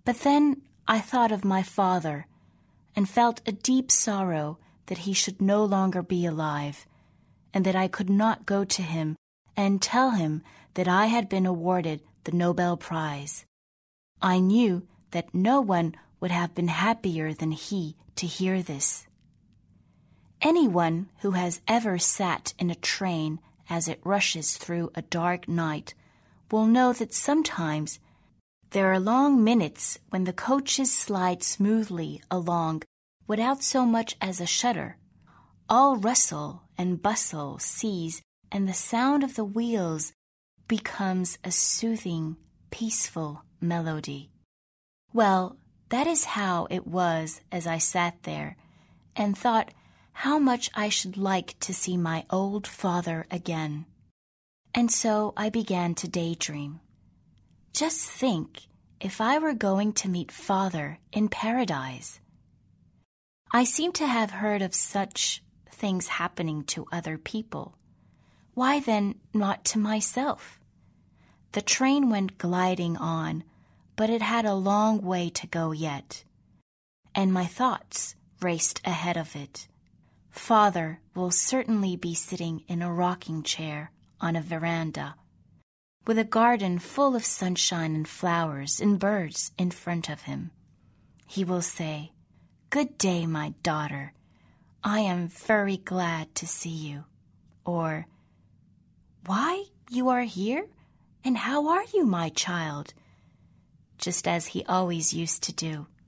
But then I thought of my father and felt a deep sorrow that he should no longer be alive, and that I could not go to him and tell him that I had been awarded the Nobel Prize. I knew that no one would have been happier than he to hear this. Anyone who has ever sat in a train as it rushes through a dark night will know that sometimes there are long minutes when the coaches slide smoothly along without so much as a shudder. All rustle and bustle cease, and the sound of the wheels becomes a soothing, peaceful melody. Well, that is how it was as I sat there and thought how much I should like to see my old father again. And so I began to daydream. Just think if I were going to meet Father in paradise. I seem to have heard of such things happening to other people. Why then not to myself? The train went gliding on, but it had a long way to go yet, and my thoughts raced ahead of it. Father will certainly be sitting in a rocking chair on a veranda, with a garden full of sunshine and flowers and birds in front of him. He will say, "Good day, my daughter. I am very glad to see you." Or, "Why, you are here? And how are you, my child?" Just as he always used to do.